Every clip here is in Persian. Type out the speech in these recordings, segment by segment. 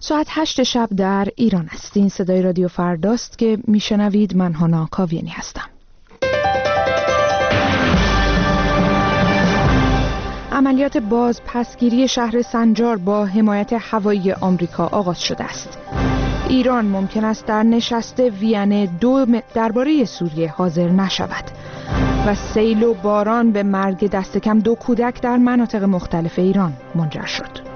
ساعت 8 شب در ایران است. این صدای رادیو فرداست که میشنوید. من هانا کاویانی هستم. عملیات بازپسگیری شهر سنجار با حمایت هوایی آمریکا آغاز شده است. ایران ممکن است در نشست وین 2 درباره سوریه حاضر نشود و سیل و باران به مرگ دست کم 2 کودک در مناطق مختلف ایران منجر شد.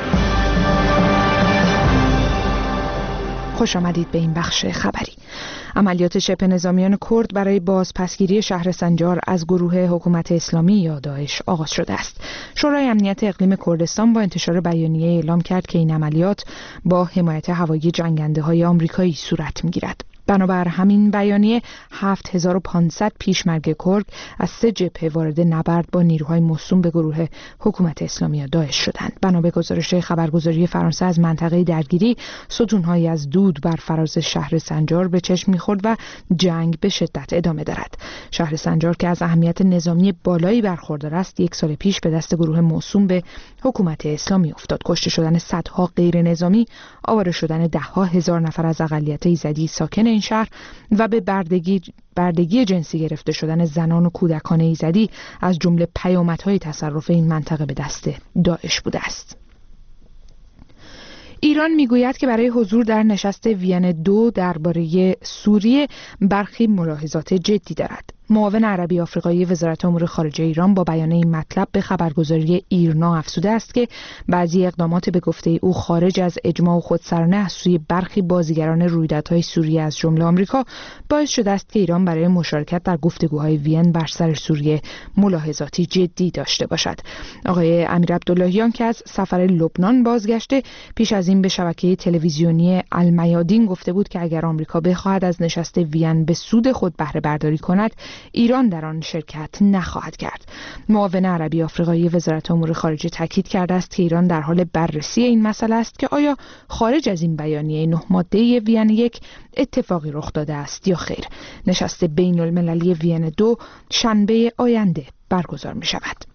خوش آمدید به این بخش خبری. عملیات شبه نظامیان کرد برای بازپسگیری شهر سنجار از گروه حکومت اسلامی یا داعش آغاز شده است. شورای امنیت اقلیم کردستان با انتشار بیانیه اعلام کرد که این عملیات با حمایت هوایی جنگنده‌های آمریکایی صورت می‌گیرد. بنابر همین بیانیه 7500 پیشمرگ کرد از 3 جبهه وارد نبرد با نیروهای موسوم به گروه حکومت اسلامی داعش شدند. بنا به گزارش خبرگزاری فرانسه از منطقه درگیری، ستون‌هایی از دود بر فراز شهر سنجار به چشم می‌خورد و جنگ به شدت ادامه دارد. شهر سنجار که از اهمیت نظامی بالایی برخوردار است، 1 سال پیش به دست گروه موسوم به حکومت اسلامی افتاد. کشته شدن صدها غیر نظامی، آواره شدن ده‌ها هزار نفر از اقلیت ایزدی ساکن این شهر و به بردگی جنسی گرفته شدن زنان و کودکان ایزدی از جمله پیامدهای تصرف این منطقه به دست داعش بوده است. ایران میگوید که برای حضور در نشست وین 2 درباره سوریه برخی ملاحظات جدی دارد. معاون عربی آفریقایی وزارت امور خارجه ایران با بیان این مطلب به خبرگزاری ایرنا افزوده است که بعضی اقدامات به گفته او خارج از اجماع و خودسرانه از سوی برخی بازیگران رویدادهای سوریه از جمله آمریکا باعث شده است که ایران برای مشارکت در گفتگوهای وین بر سر سوریه ملاحظاتی جدی داشته باشد. آقای امیر عبداللهیان که از سفر لبنان بازگشته، پیش از این به شبکه تلویزیونی المیادین گفته بود که اگر آمریکا بخواهد از نشست وین به سود خود بهره برداری کند، ایران در آن شرکت نخواهد کرد. معاون عربی آفریقایی وزارت امور خارجه تاکید کرده است که ایران در حال بررسی این مسئله است که آیا خارج از این بیانیه 9 ماده وین 1 اتفاقی رخ داده است یا خیر. نشست بین المللی وین 2 شنبه آینده برگزار می شود.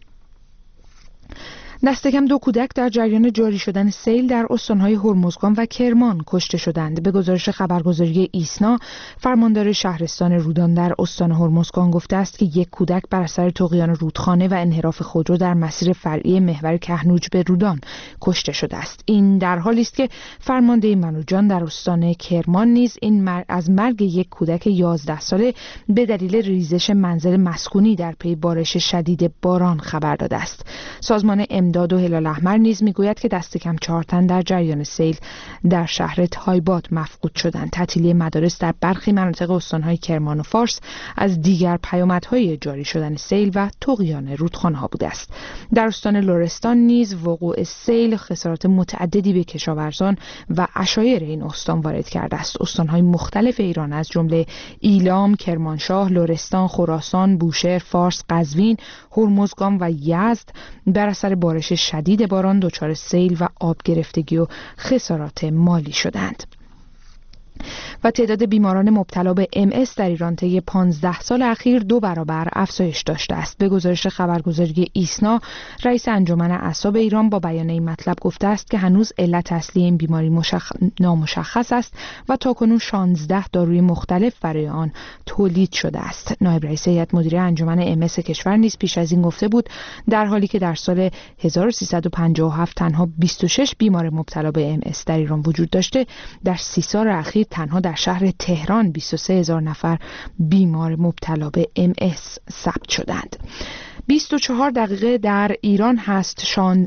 دست کم 2 کودک در جریان جاری شدن سیل در استان‌های هرمزگان و کرمان کشته شدند. به گزارش خبرگزاری ایسنا، فرماندار شهرستان رودان در استان هرمزگان گفته است که 1 کودک بر اثر طغیان رودخانه و انحراف خودرو در مسیر فرعی محور کهنوج به رودان کشته شده است. این در حالی است که فرمانده منوجان در استان کرمان نیز از مرگ 1 کودک 11 ساله به دلیل ریزش منزل مسکونی در پی بارش شدید باران خبر داده است. سازمان امداد و هلال احمر نیز میگوید که دست کم 4 تن در جریان سیل در شهر تایبات مفقود شدند. تعطیلی مدارس در برخی مناطق استان‌های کرمان و فارس از دیگر پیامدهای جاری شدن سیل و طغیان رودخانه‌ها بوده است. در استان لرستان نیز وقوع سیل خسارات متعددی به کشاورزان و عشایر این استان وارد کرده است. استان‌های مختلف ایران از جمله ایلام، کرمانشاه، لرستان، خراسان، بوشهر، فارس، قزوین، هرمزگان و یزد بر اثر بارش شدید باران دچار سیل و آب گرفتگی و خسارات مالی شدند. و تعداد بیماران مبتلا به MS در ایران طی 15 سال اخیر 2 برابر افزایش داشته است. به گزارش خبرگزاری ایسنا، رئیس انجمن اعصاب ایران با بیان این مطلب گفته است که هنوز علت اصلی این بیماری نامشخص است و تاکنون 16 داروی مختلف برای آن تولید شده است. نایب رئیس هیئت مدیره انجمن MS کشور نیز پیش از این گفته بود در حالی که در سال 1357 تنها 26 بیمار مبتلا به MS در ایران وجود داشته، در 30 سال اخیر تنها در شهر تهران 23,000 نفر بیمار مبتلا به MS ثبت شدند. 24 دقیقه در ایران هست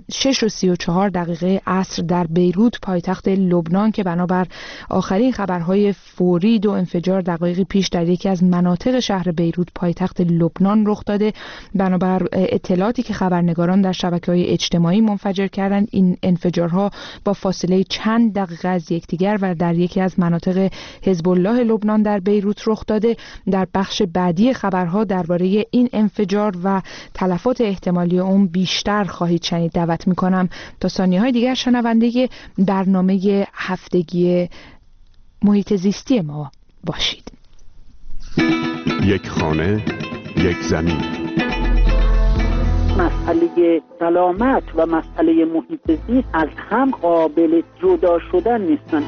6:34 عصر در بیروت پایتخت لبنان که بنابر آخرین خبرهای فوری 2 انفجار دقایقی پیش در یکی از مناطق شهر بیروت پایتخت لبنان رخ داده. بنابر اطلاعاتی که خبرنگاران در شبکه‌های اجتماعی منفجر کردند، این انفجارها با فاصله چند دقیقه از یکدیگر و در یکی از مناطق حزب الله لبنان در بیروت رخ داده. در بخش بعدی خبرها درباره این انفجار و تلفات احتمالی اون بیشتر خواهید شنید. دعوت میکنم تا ثانیه‌های دیگر شنونده برنامه هفتگی محیط زیستی ما باشید. یک خانه، یک زمین. مسئله سلامت و مسئله محیط زیست از هم قابل جدا شدن نیستن.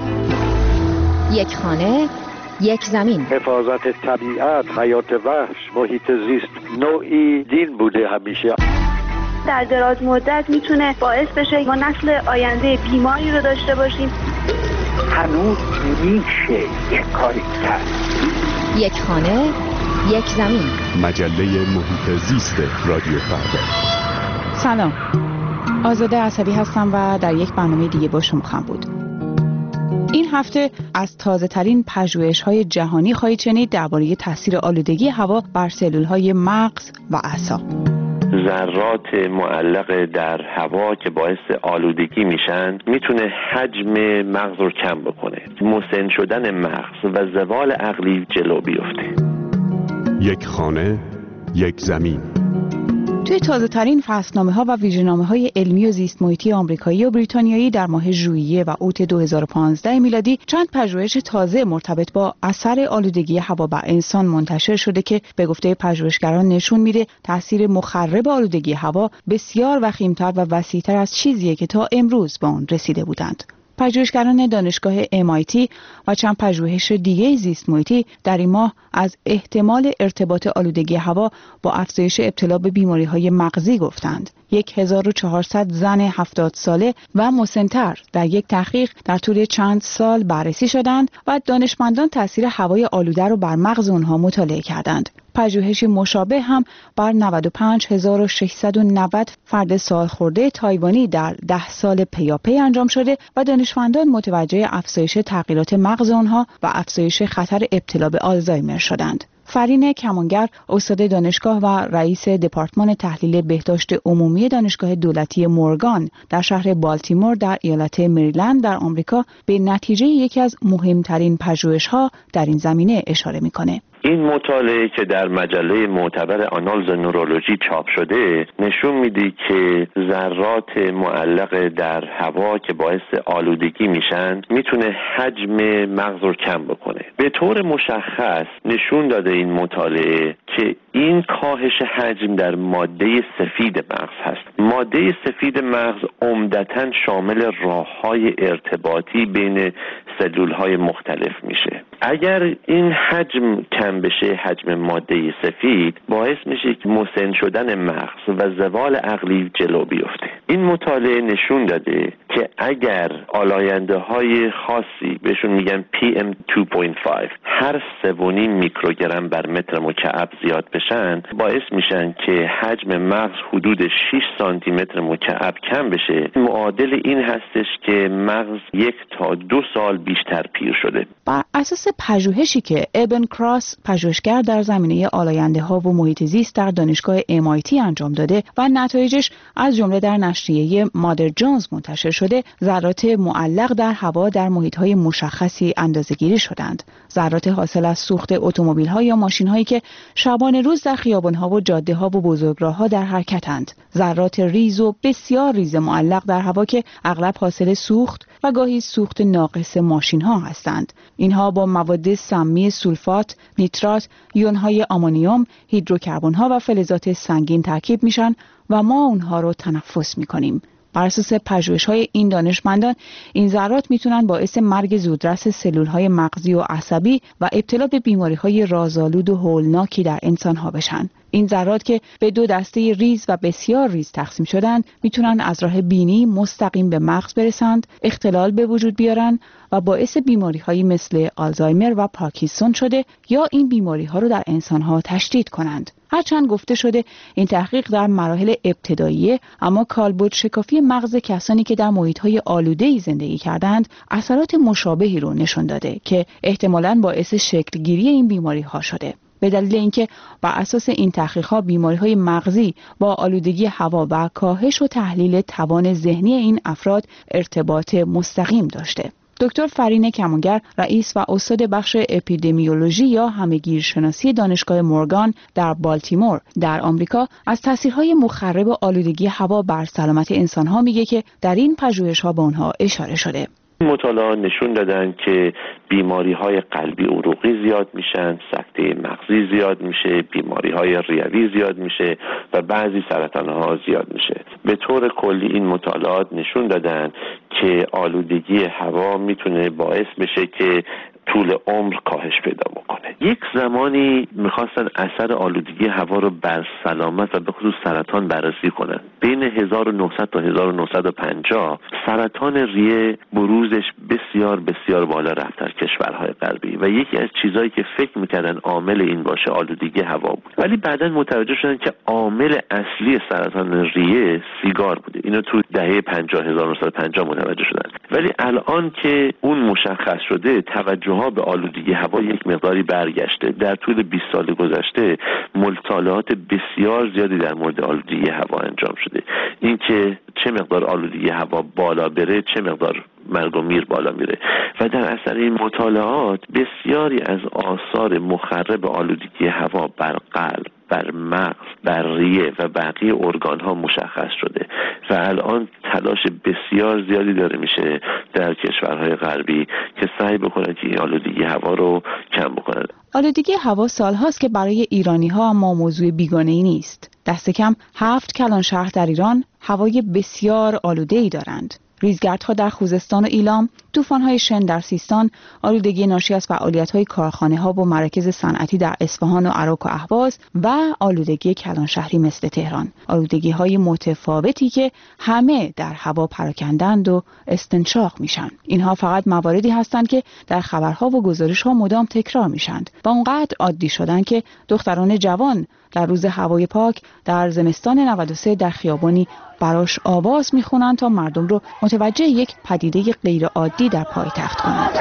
یک خانه، یک زمین. حفاظت طبیعت، حیات وحش، محیط زیست نوعی دین بوده همیشه. در دراز مدت میتونه باعث بشه ما نسل آینده بیماری رو داشته باشیم. هنوز میشه یک کاری کرد. یک خانه، یک زمین. مجله محیط زیست رادیو فردا. سلام، آزاده عصبی هستم و در یک برنامه دیگه با شما خواهم بود. این هفته از تازه ترین پژوهش‌های جهانی خواهید شنید درباره تاثیر آلودگی هوا بر سلول‌های مغز و اعصاب. ذرات معلق در هوا که باعث آلودگی میشن میتونه حجم مغز رو کم بکنه، مسن شدن مغز و زوال عقلی جلو بیفته. یک خانه، یک زمین. توی تازه ترین فصلنامه‌ها و ویژه‌نامه‌های علمی و زیست محیطی آمریکایی و بریتانیایی در ماه ژوئیه و اوت 2015 میلادی چند پژوهش تازه مرتبط با اثر آلودگی هوا بر انسان منتشر شده که به گفته پژوهشگران نشون میده تاثیر مخرب آلودگی هوا بسیار وخیم‌تر و وسیع‌تر از چیزیه که تا امروز به آن رسیده بودند. پژوهشگران دانشگاه MIT و چند پژوهش دیگه زیست محیطی در این ماه از احتمال ارتباط آلودگی هوا با افزایش ابتلا به بیماری‌های مغزی گفتند. 1400 زن 70 ساله و مسن‌تر در یک تحقیق در طول چند سال بررسی شدند و دانشمندان تاثیر هوای آلوده را بر مغز آنها مطالعه کردند. پژوهشی مشابه هم بر 95690 فرد سالخورده تایوانی در 10 سال پیاپی انجام شده و دانشمندان متوجه افزایش تغییرات مغز آنها و افزایش خطر ابتلا به آلزایمر شدند. فرین کمانگر، استاد دانشگاه و رئیس دپارتمان تحلیل بهداشت عمومی دانشگاه دولتی مورگان در شهر بالتیمور در ایالت مریلند در آمریکا، به نتیجه یکی از مهمترین پژوهش‌ها در این زمینه اشاره می‌کنه. این مطالعه که در مجله معتبر آنالز نورولوژی چاپ شده نشون میده که ذرات معلق در هوا که باعث آلودگی میشن میتونه حجم مغز رو کم بکنه. به طور مشخص نشون داده این مطالعه که این کاهش حجم در ماده سفید مغز هست. ماده سفید مغز عمدتاً شامل راه‌های ارتباطی بین سلول‌های مختلف میشه. اگر این حجم کم بشه، حجم ماده سفید، باعث میشه که مسن شدن مغز و زوال عقلی جلو بیفته. این مطالعه نشون داده که اگر آلاینده‌های خاصی بهشون میگن PM2.5 هر 3.5 میکروگرم بر متر مکعب زیاد بشن، باعث میشن که حجم مغز حدود 6 سانتی متر مکعب کم بشه. معادل این هستش که مغز 1 تا 2 سال بیشتر پیر شده. بر اساس پژوهشی که ابن کراس، پژوهشگر در زمینه آلاینده‌ها و محیط زیست در دانشگاه MIT انجام داده و نتایجش از جمله در نشریه مادر جونز منتشر شده، ذرات معلق در هوا در محیط‌های مشخصی اندازه‌گیری شدند. ذرات حاصل از سوخت اتومبیل‌ها یا ماشین‌هایی که شبانه روز در خیابان‌ها و جاده‌ها و بزرگراه‌ها در حرکتند. ذرات ریز و بسیار ریز معلق در هوا که اغلب حاصل سوخت و گاهی سوخت ناقص ماشین‌ها هستند. اینها با مواد سمی سولفات، نیترات، یون‌های آمونیوم، هیدروکربن‌ها و فلزات سنگین ترکیب میشن و ما اونها رو تنفس می‌کنیم. بر اساس پژوهش‌های این دانشمندان، این ذرات میتونن باعث مرگ زودرس سلول‌های مغزی و عصبی و ابتلا به بیماری‌های رازآلود و هولناکی در انسان‌ها بشن. این ذرات که به 2 دسته ریز و بسیار ریز تقسیم شدن، میتونن از راه بینی مستقیم به مغز برسند، اختلال به وجود بیارن و باعث بیماری‌هایی مثل آلزایمر و پارکینسون شده یا این بیماری‌ها رو در انسان‌ها تشدید کنند. هرچند گفته شده این تحقیق در مراحل ابتداییه، اما کالبد شکافی مغز کسانی که در محیط‌های آلوده‌ای زندگی کردند اثرات مشابهی رو نشون داده که احتمالاً باعث شکل‌گیری این بیماری‌ها شده. به دلیل اینکه بر اساس این تحقیقات بیماری‌های مغزی با آلودگی هوا و کاهش و تحلیل توان ذهنی این افراد ارتباط مستقیم داشته. دکتر فرین کمانگر، رئیس و استاد بخش اپیدمیولوژی یا همه‌گیرشناسی دانشگاه مورگان در بالتیمور در آمریکا، از تاثیرهای مخرب آلودگی هوا بر سلامت انسان‌ها میگه که در این پژوهش‌ها به آنها اشاره شده. مطالعات نشون دادن که بیماری‌های قلبی عروقی زیاد میشن، سکته مغزی زیاد میشه، بیماری‌های ریوی زیاد میشه و بعضی سرطان‌ها زیاد میشه. به طور کلی این مطالعات نشون دادن که آلودگی هوا میتونه باعث بشه که طول عمر کاهش پیدا بکنه. یک زمانی میخواستن اثر آلودگی هوا رو بر سلامت و به خصوص سرطان بررسی کنن. بین 1900 تا 1950 سرطان ریه بروزش بسیار بسیار بالا رفت در کشورهای غربی و یکی از چیزایی که فکر میکردن عامل این باشه آلودگی هوا بود. ولی بعداً متوجه شدن که عامل اصلی سرطان ریه سیگار بوده. اینو تو دهه 1950 متوجه شدن. ولی الان که اون مشخص شده توجه به آلودگی هوا یک مقداری برگشته. در طول 20 سال گذشته مطالعات بسیار زیادی در مورد آلودگی هوا انجام شده. اینکه چه مقدار آلودگی هوا بالا بره، چه مقدار مرگ و میر بالا میره و در اثر این مطالعات بسیاری از آثار مخرب آلودگی هوا بر قلب، بر مغز، بر ریه و بقیه ارگان ها مشخص شده و الان تلاش بسیار زیادی داره میشه در کشورهای غربی که سعی بکنن که این آلودگی هوا رو کم بکنن. آلودگی هوا سالهاست که برای ایرانی ها اما موضوع بیگانه‌ای نیست. دست کم 7 کلان شهر در ایران هوای بسیار آلوده‌ای دارند. ریزگردها در خوزستان و ایلام، طوفان‌های شن در سیستان، آلودگی ناشی از فعالیت‌های کارخانه‌ها و مراکز صنعتی در اصفهان و عراق و اهواز و آلودگی کلانشهری مثل تهران. آلودگی‌های متفاوتی که همه در هوا پراکندند و استنشاق میشن. اینها فقط مواردی هستند که در خبرها و گزارش‌ها مدام تکرار میشند و اونقدر عادی شدن که دختران جوان در روز هوای پاک در زمستان 93 در خیابانی براش آواز میخونن تا مردم رو متوجه یک پدیده غیر عادی در پایتخت کنند.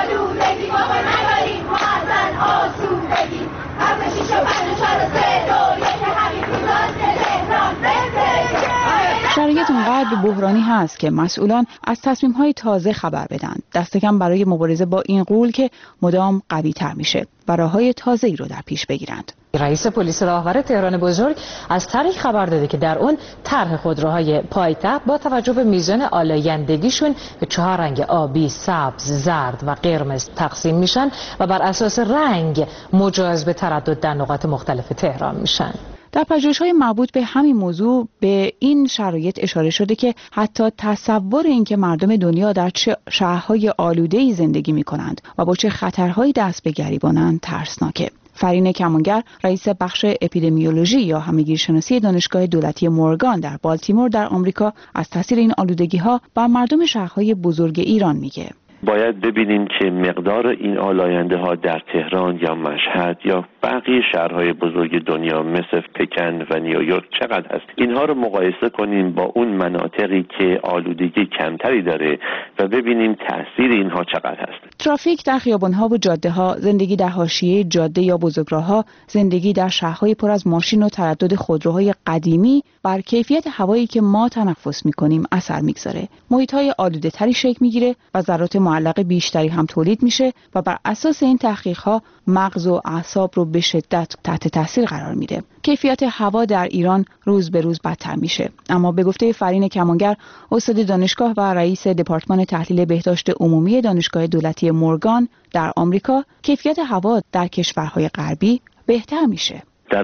شرایط اونقدر بحرانی هست که مسئولان از تصمیم‌های تازه خبر بدن. دست کم برای مبارزه با این غول که مدام قوی‌تر میشه و راه‌های تازه‌ای رو در پیش بگیرند. رئیس پلیس راهور تهران بزرگ از طریق خبر داده که در اون طرح خودروهای پایتخت با توجه به میزان آلایندگیشون به 4 رنگ آبی، سبز، زرد و قرمز تقسیم میشن و بر اساس رنگ مجاز به تردد در نقاط مختلف تهران میشن. در پژوهش‌های مربوط به همین موضوع به این شرایط اشاره شده که حتی تصور این که مردم دنیا در چه شهرهای آلوده‌ای زندگی می‌کنند و با چه خطرهایی دست به گریبانند ترسناکه. فرین کمانگر، رئیس بخش اپیدمیولوژی یا همگیرشناسی دانشگاه دولتی مورگان در بالتیمور در آمریکا از تاثیر این آلودگی‌ها بر مردم شهرهای بزرگ ایران میگه. باید ببینیم که مقدار این آلاینده ها در تهران یا مشهد یا بقیه شهرهای بزرگ دنیا مثل پکن و نیویورک چقدر هست. اینها رو مقایسه کنیم با اون مناطقی که آلودگی کمتری داره و ببینیم تأثیر اینها چقدر هست. ترافیک در خیابان‌ها و جاده‌ها، زندگی در حاشیه جاده یا بزرگراه‌ها، زندگی در شهرهای پر از ماشین و تردد خودروهای قدیمی بر کیفیت هوایی که ما تنفس می‌کنیم اثر می‌گذاره. محیط‌های آلوده‌تری شکل می‌گیره و ذرات معلق بیشتری هم تولید میشه و بر اساس این تحقیق‌ها مغز و اعصاب رو به شدت تحت تاثیر قرار میده. کیفیت هوا در ایران روز به روز بدتر میشه. اما به گفته فرین کمانگر، استاد دانشگاه و رئیس دپارتمان تحلیل بهداشت عمومی دانشگاه دولتی مورگان در آمریکا، کیفیت هوا در کشورهای غربی بهتر میشه. در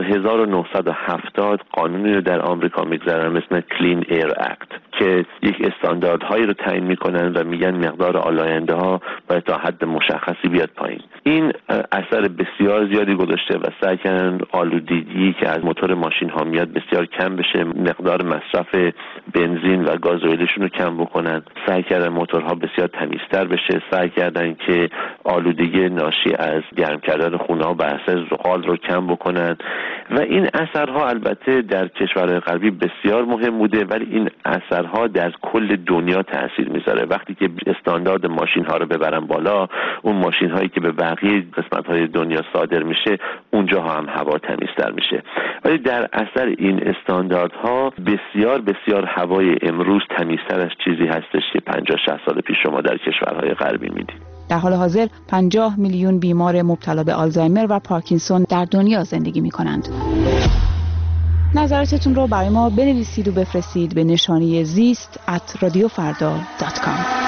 1970 قانونی رو در آمریکا میگذارن مثل کلین ایر اکت که یک استانداردهایی رو تعیین میکنن و میگن مقدار آلاینده ها باید تا حد مشخصی بیاد پایین. این اثر بسیار زیادی گذاشته و سعی کردن آلودگی که از موتور ماشین ها میاد بسیار کم بشه، مقدار مصرف بنزین و گازوئیلشون رو کم بکنن، سعی کردن موتورها بسیار تمیزتر بشه، سعی کردن که آلودگی ناشی از گرم کردن خونه ها بر اساس زغال رو کم بکنن و این اثرها البته در کشورهای غربی بسیار مهم بوده، ولی این اثرها در کل دنیا تاثیر میذاره. وقتی که استاندارد ماشین ها رو ببرن بالا، اون ماشین هایی که به بقیه قسمت های دنیا صادر میشه اونجا هم هوا تمیزتر میشه. ولی در اثر این استانداردها بسیار بسیار هوای امروز تمیزتر از چیزی هستش که 50-60 سال پیش شما در کشورهای غربی میدید. در حال حاضر 50 میلیون بیمار مبتلا به آلزایمر و پارکینسون در دنیا زندگی می کنند. نظراتتون رو برای ما بنویسید و بفرستید به نشانی زیست@radiofarda.com.